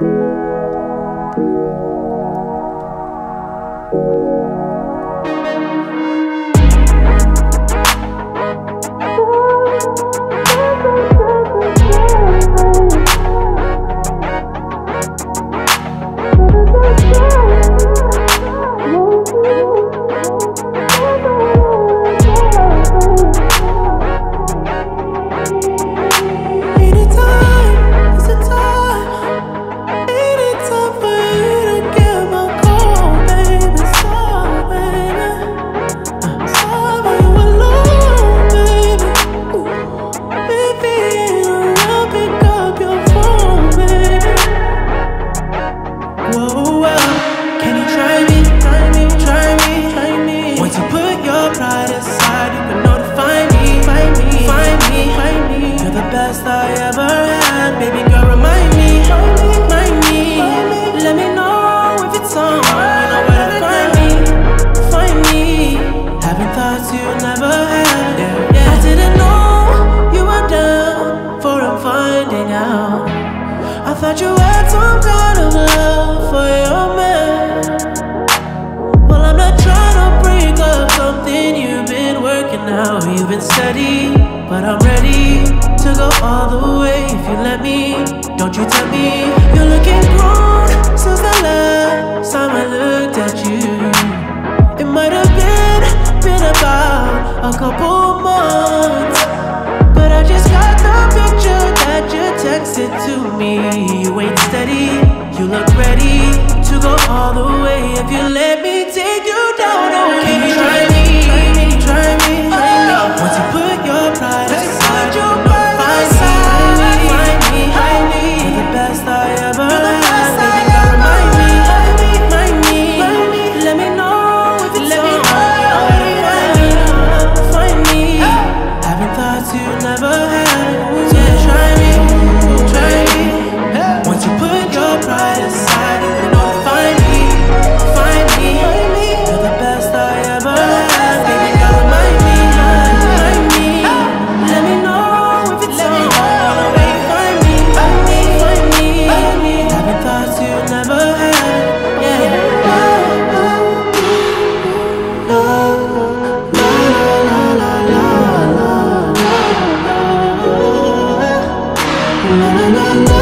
I ever had. Baby girl, remind me. Let me know if it's on. You know where to find me. Having thoughts you never had. I didn't know you were down for I'm finding out. I thought you had some kind of love for your man. Well, I'm not trying to break up something you've been working out. You've been steady, but I'm ready to go all the way if you let me. Don't you tell me you're looking grown since the last time I looked at you. It might have been about a couple months, but I just got the picture that you texted to me. You ain't steady, you look ready to go all the way if you let me take you down. Oh, can you try me? Once you put your pride aside, la la la.